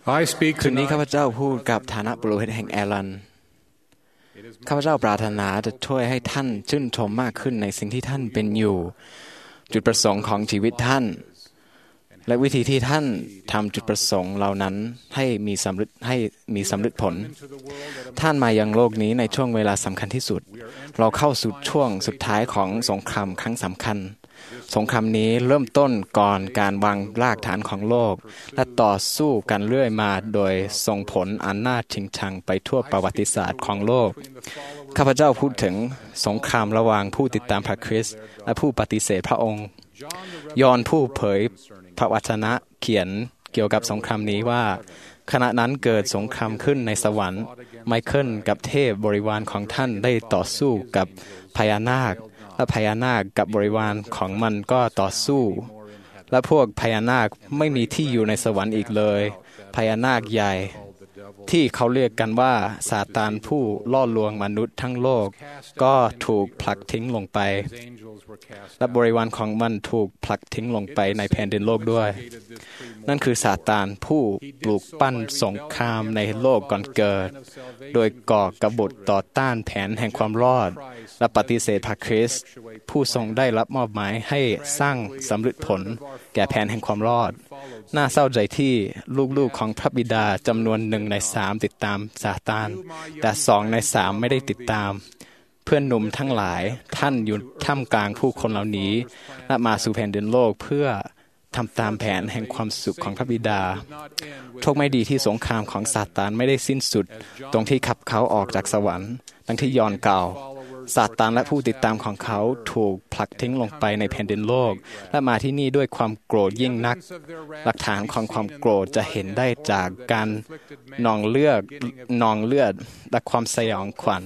คืนนี้ข้าพเจ้าพูดกับฐานะปุโรหิตแห่งแอรันข้าพเจ้าปรารถนาจะช่วยให้ท่านชื่นชมมากขึ้นในสิ่งที่ท่านเป็นอยู่จุดประสงค์ของชีวิตท่านและวิธีที่ท่านทำจุดประสงค์เหล่านั้นให้มีสำเร็จผลท่านมายังโลกนี้ในช่วงเวลาสำคัญที่สุดเราเข้าสู่ช่วงสุดท้ายของสงครามครั้งสำคัญสงครามนี้เริ่มต้นก่อนการวางรากฐานของโลกและต่อสู้กันเรื่อยมาโดยส่งผลอันน่าชิงชังไปทั่วประวัติศาสตร์ของโลกข้าพเจ้าพูดถึงสงครามระหว่างผู้ติดตามพระคริสต์และผู้ปฏิเสธพระองค์ยอห์นผู้เผยพระวจนะเขียนเกี่ยวกับสงครามนี้ว่าขณะนั้นเกิดสงครามขึ้นในสวรรค์ไมเคิลกับเทพบริวารของท่านได้ต่อสู้กับพญานาคและพญานาคกับบริวารของมันก็ต่อสู้และพวกพญานาคไม่มีที่อยู่ในสวรรค์อีกเลยพญานาคใหญ่ที่เขาเรียกกันว่าซาตานผู้ล่อลวงมนุษย์ทั้งโลกก็ถูกผลักทิ้งลงไปและบริวารของมันถูกผลักทิ้งลงไปในแผ่นดินโลกด้วยนั่นคือซาตานผู้ปลูกปั้นสงครามในโลกก่อนเกิดโดยก่อกบฏต่อต้านแผนแห่งความรอดและปฏิเสธพระคริสต์ผู้ทรงได้รับมอบหมายให้สร้างสำเร็จผลแก่แผนแห่งความรอดน่าเศร้าใจที่ลูกๆของพระบิดาจำนวน1 ใน 3ติดตามซาตานแต่2 ใน 3ไม่ได้ติดตามเพื่อนหนุ่มทั้งหลายท่านอยู่ท่ามกลางผู้คนเหล่านี้และมาสู่แผ่นดินโลกเพื่อทำตามแผนแห่งความสุขของพระบิดาโชคไม่ดีที่สงครามของซาตานไม่ได้สิ้นสุดตรงที่ขับเขาออกจากสวรรค์ดังที่ยอห์นกล่าวซาตานและผู้ติดตามของเขาถูกผลักทิ้งลงไปในแผ่นดินโลกและมาที่นี่ด้วยความโกรธยิ่งนักหลักฐานของความโกรธจะเห็นได้จากการนองเลือดและความสยองขวัญ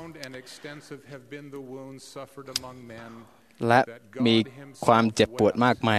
และมีความเจ็บปวดมากมาย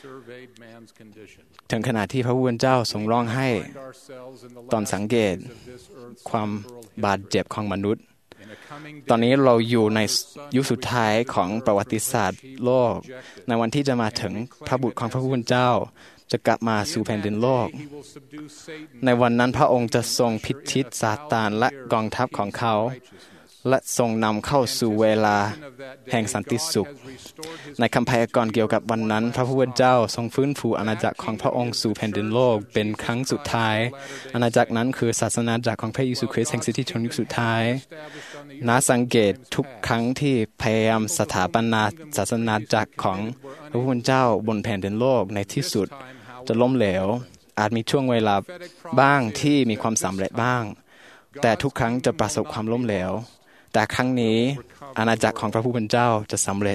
ถึงขนาดที่พระผู้เป็นเจ้าทรงร้องไห้ตอนสังเกตความบาดเจ็บของมนุษย์ตอนนี้เราอยู่ในยุคสุดท้ายของประวัติศาสตร์โลกในวันที่จะมาถึงพระบุตรของพระผู้เป็นเจ้าจะกลับมาสู่แผ่นดินโลกในวันนั้นพระองค์จะทรงพิชิตซาตานและกองทัพของเขาและทรงนำเข้าสู่เวลาแห่งสันติสุขในคำพยากรณ์เกี่ยวกับวันนั้นพระผู้เป็นเจ้าทรงฟื้นฟูอาณาจักรของพระองค์สู่แผ่นดินโลกเป็นครั้งสุดท้ายอาณาจักรนั้นคือศาสนาจักรของพระเยซูคริสต์แห่งสิทธิชนยุคสุดท้ายน่าสังเกตทุกครั้งที่พยายามสถาปนาศาสนาจักรของพระผู้เป็นเจ้าบนแผ่นดินโลกในที่สุดจะล้มเหลวอาจมีช่วงเวลาบ้างที่มีความสำเร็จบ้างแต่ทุกครั้งจะประสบความล้มเหลวแต่ครั้งนี้อาณาจักรของพระผู้เป็นเจ้าจะสำเร็จ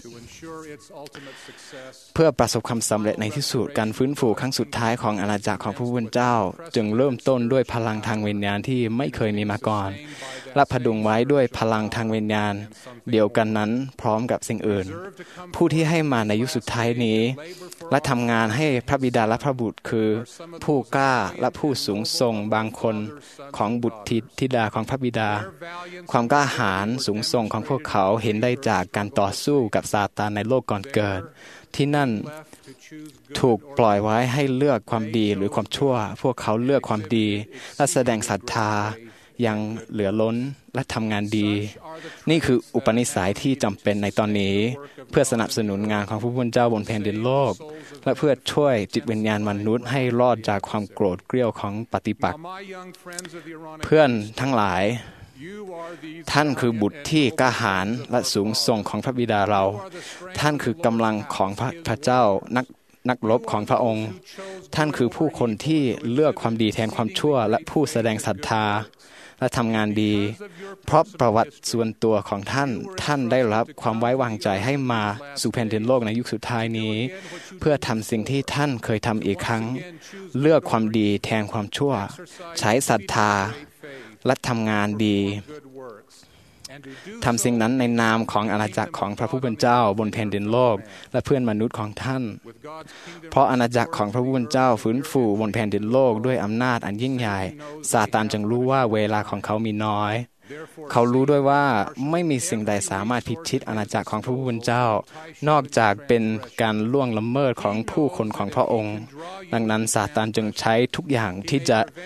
เพื่อประสบความสำเร็จในที่สุดการฟื้นฟูครั้งสุดท้ายของอาณาจักรของพระผู้เป็นเจ้าจึงเริ่มต้นด้วยพลังทางวิญญาณที่ไม่เคยมีมาก่อนและผดุงไว้ด้วยพลังทางวิญญาณเดียวกันนั้นพร้อมกับสิ่งอื่นผู้ที่ให้มาในยุคสุดท้ายนี้และทำงานให้พระบิดาและพระบุตรคือผู้กล้าและผู้สูงส่งบางคนของบุตรธิดาของพระบิดาความกล้าหาญสูงส่งของพวกเขาเห็นได้จากการต่อสู้กับซาตานในโลกก่อนเกิดที่นั่นถูกปล่อยไว้ให้เลือกความดีหรือความชั่วพวกเขาเลือกความดีและแสดงศรัทธายังเหลือล้นและทำงานดีนี่คืออุปนิสัยที่จำเป็นในตอนนี้เพื่อสนับสนุนงานของพระผู้เป็นเจ้าบนแผ่นดินโลกและเพื่อช่วยจิตวิญญาณมนุษย์ให้รอดจากความโกรธเกรี้ยวของปฏิปักษ์เพื่อนทั้งหลายท่านคือบุตรที่กล้าหาญและสูงส่งของพระบิดาเราท่านคือกำลังของพระเจ้านักรบของพระองค์ท่านคือผู้คนที่เลือกความดีแทนความชั่วและผู้แสดงศรัทธาและทำงานดีเพราะประวัติส่วนตัวของท่านได้รับความไว้วางใจให้มาสู่แผ่นดินโลกในยุคสุดท้ายนี้เพื่อทำสิ่งที่ท่านเคยทำอีกครั้งเลือกความดีแทนความชั่วใช้ศรัทธาและทำงานดีทำสิ่งนั้นในนามของอาณาจักรของพระผู้เป็นเจ้าบนแผ่นดินโลกและเพื่อนมนุษย์ของท่านเพราะอาณาจักรของพระผู้เป็นเจ้าฟื้นฟูบนแผ่นดินโลกด้วยอำนาจอันยิ่งใหญ่ซาตานจึงรู้ว่าเวลาของเขามีน้อยเขารู้ด้วยว่าไม่มีสิ่งใดสามารถพิชิตอาณาจักรของพระผู้เป็นเจ้านอกจากเป็นการล่วงละเมิดของผู้คนของพระองค์ดังนั้นซาตานจึงใช้ทุกอย่างที่จะ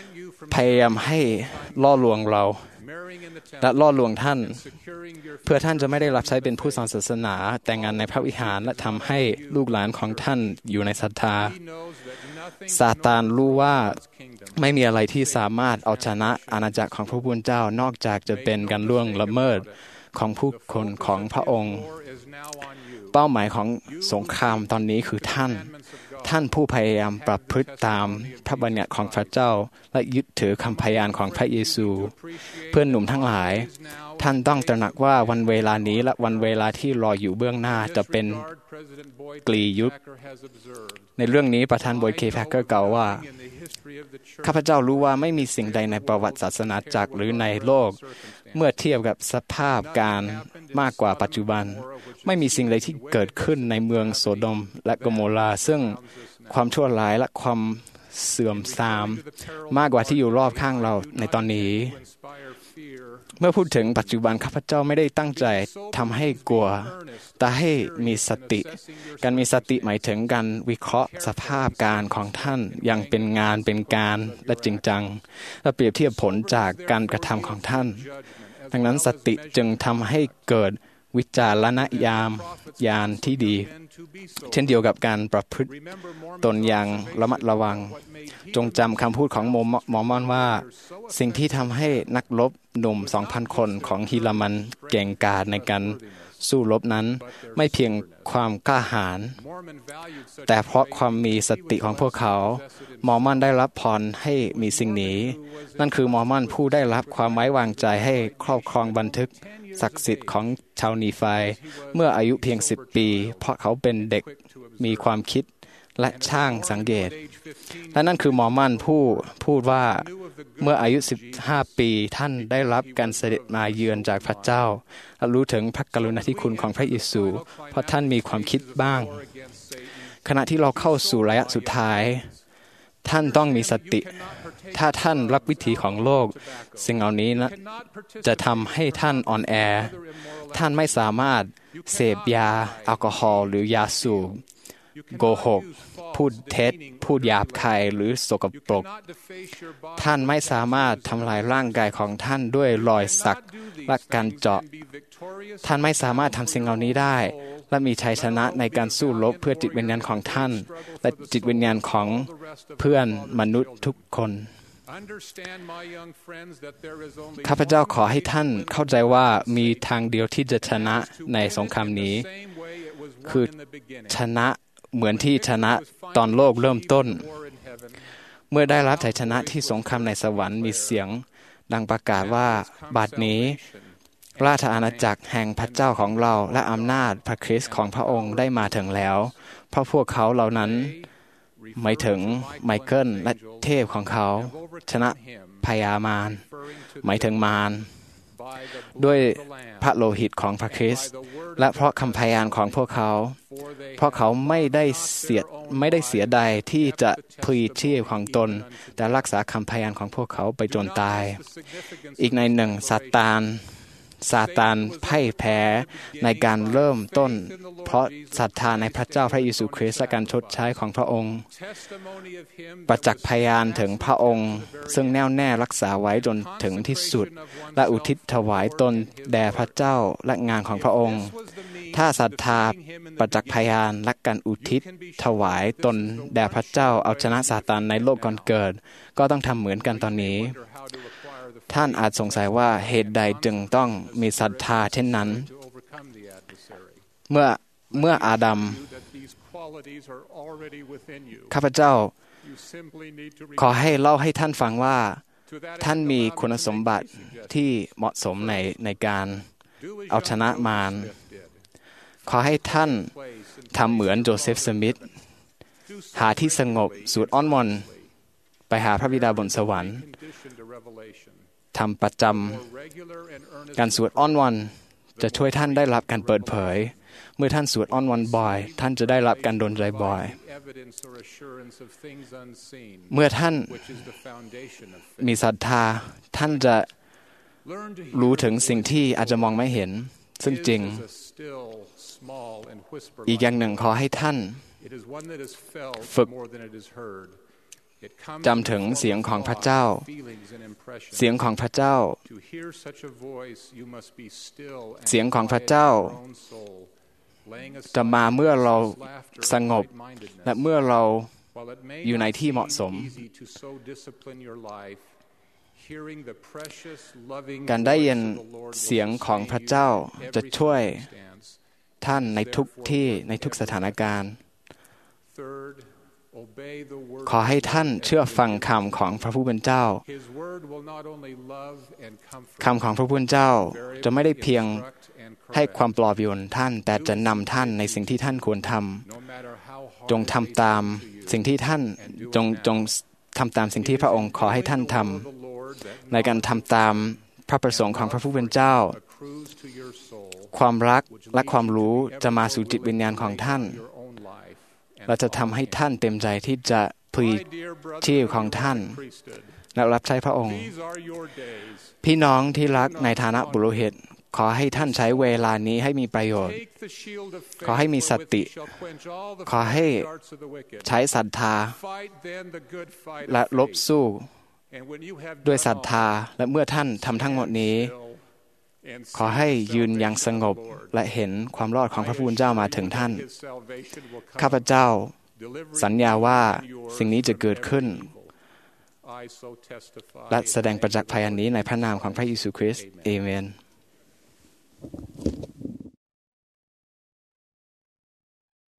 พยายามให้ล่อลวงเราและล่อลวงท่านเพื่อท่านจะไม่ได้รับใช้เป็นผู้สอนศาสนาแต่งงานในพระวิหารและทำให้ลูกหลานของท่านอยู่ในศรัทธาซาตานรู้ว่าไม่มีอะไรที่สามารถเอาชนะอาณาจักรของพระผู้เป็นเจ้านอกจากจะเป็นการล่วงละเมิดของผู้คนของพระองค์เป้าหมายของสงครามตอนนี้คือท่านผู้พยายามประพฤติตามพระบัญญัติของพระเจ้าและยึดถือคำพยานของพระเยซูเพื่อนหนุ่มทั้งหลายท่านต้องตระหนักว่าวันเวลานี้และวันเวลาที่รออยู่เบื้องหน้าจะเป็นกลียุคในเรื่องนี้ประธานบอยด์ เค แพคเกอร์กล่าวว่าข้าพเจ้ารู้ว่าไม่มีสิ่งใดในประวัติศาสนาจักรหรือในโลกเมื่อเทียบกับสภาพการมากกว่าปัจจุบันไม่มีสิ่งใดที่เกิดขึ้นในเมืองโซโดมและโกโมราซึ่งความชั่วร้ายและความเสื่อมทรามมากกว่าที่อยู่รอบข้างเราในตอนนี้เมื่อพูดถึงปัจจุบันข้าพเจ้าไม่ได้ตั้งใจทำให้กลัวแต่ให้มีสติการมีสติหมายถึงการวิเคราะห์สภาพการของท่านอย่างเป็นงานเป็นการและจริงจังและเปรียบเทียบผลจากการกระทำของท่านดังนั้นสติจึงทำให้เกิดวิจารณญาณที่ดีเช่นเดียวกับการประพฤติตนอย่างระมัดระวังจงจำคำพูดของมอร์มอนว่าสิ่งที่ทำให้นักรบหนุ่ม 2,000 คนของฮิรามันเก่งกาจในการสู้รบนั้นไม่เพียงความกล้าหาญแต่เพราะความมีสติของพวกเขามอร์มอนได้รับพรให้มีสิ่งนี้นั่นคือมอร์มอนผู้ได้รับความไว้วางใจให้ครอบครองบันทึกศักดิ์สิทธิ์ของชาวนีไฟเมื่ออายุเพียง10 ปีเพราะเขาเป็นเด็กมีความคิดและช่างสังเกตและนั่นคือมอร์มอนผู้พูดว่าเมื่ออายุ15 ปีท่านได้รับการเสด็จมาเยือนจากพระเจ้าและรู้ถึงพระกรุณาธิคุณของพระเยซูเพราะท่านมีความคิดบ้างขณะที่เราเข้าสู่ระยะสุดท้ายท่านต้องมีสติถ้าท่านรับวิถีของโลกสิ่งเหล่านี้นะจะทำให้ท่านอ่อนแอท่านไม่สามารถเสพยาแอลกอฮอล์หรือยาสูบโกหกพูดเท็จพูดหยาบคายหรือสกปรกท่านไม่สามารถทำลายร่างกายของท่านด้วยรอยสักและการเจาะท่านไม่สามารถทำสิ่งเหล่านี้ได้และมีชัยชนะในการสู้รบเพื่อจิตวิญญาณของท่านและจิตวิญญาณของเพื่อนมนุษย์ทุกคนข้าพเจ้าขอให้ท่านเข้าใจว่ามีทางเดียวที่จะชนะในสงครามนี้คือชนะเหมือนที่ชนะตอนโลกเริ่มต้นเมื่อได้รับชัยชนะที่สงครามในสวรรค์มีเสียงดังประกาศว่าบัดนี้ราชอาณาจักรแห่งพระเจ้าของเราและอำนาจพระคริสต์ของพระองค์ได้มาถึงแล้วเพราะพวกเขาเหล่านั้นหมายถึงไมเคิลและเทพของเขาชนะพญามารหมายถึงมารด้วยพระโลหิตของพระคริสต์และเพราะคำพยานของพวกเขาเพราะเขาไม่ได้เสียดายที่จะพลีชีพของตนแต่รักษาคำพยานของพวกเขาไปจนตายอีกในหนึ่งซาตานพ่ายแพ้ในการเริ่มต้นเพราะศรัทธาในพระเจ้าพระเยซูคริสต์และการชดใช้ของพระองค์ประจักษ์พยานถึงพระองค์ซึ่งแน่วแน่รักษาไว้จนถึงที่สุดและอุทิศถวายตนแด่พระเจ้าและงานของพระองค์ถ้าศรัทธาประจักษ์พยานและการอุทิศถวายตนแด่พระเจ้าเอาชนะซาตานในโลกก่อนเกิดก็ต้องทำเหมือนกันตอนนี้ท่านอาจสงสัยว่าเหตุใดจึงต้องมีศรัทธาเช่นนั้นเมื่ออาดัมข้าพเจ้าขอให้เล่าให้ท่านฟังว่าท่านมีคุณสมบัติที่เหมาะสมในการเอาชนะมารขอให้ท่านทำเหมือนโจเซฟสมิธหาที่สงบสวดอ้อนวอนไปหาพระบิดาบนสวรรค์ทำประจำการสวดอ้อนวอนจะช่วยท่านได้รับการเปิดเผยเมื่อท่านสวดอ้อนวอนบ่อยท่านจะได้รับการดลใจบ่อยเมื่อท่านมีศรัทธาท่านจะรู้ถึงสิ่งที่อาจจะมองไม่เห็นซึ่งจริงอีกอย่างหนึ่งขอให้ท่านฝึกจำถึงเสียงของพระเจ้าเสียงของพระเจ้าเสียงของพระเจ้าจะมาเมื่อเราสงบและเมื่อเราอยู่ในที่เหมาะสมการได้ยินเสียงของพระเจ้าจะช่วยท่านในทุกที่ในทุกสถานการณ์ขอให้ท่านเชื่อฟังคำของพระผู้เป็นเจ้าคำของพระผู้เป็นเจ้าจะไม่ได้เพียงให้ความปลอบโยนท่านแต่จะนำท่านในสิ่งที่ท่านควรทำจงทำตามสิ่งที่ท่านจงทำตามสิ่งที่พระองค์ขอให้ท่านทำในการทำตามพระประสงค์ของพระผู้เป็นเจ้าความรักและความรู้จะมาสู่จิตวิญญาณของท่านและจะทำให้ท่านเต็มใจที่จะพลีชีพของท่านและรับใช้พระองค์พี่น้องที่รักในฐานะบุรุษขอให้ท่านใช้เวลานี้ให้มีประโยชน์ขอให้มีสติขอให้ใช้ศรัทธาและลบสู้ด้วยศรัทธาและเมื่อท่านทำทั้งหมดนี้ขอให้ยืนอย่างสงบและเห็นความรอดของพระผู้เป็นเจ้ามาถึงท่านข้าพเจ้าสัญญาว่าสิ่งนี้จะเกิดขึ้นและแสดงประจักษ์พยานนี้ในพระนามของพระเยซูคริสต์เอเมน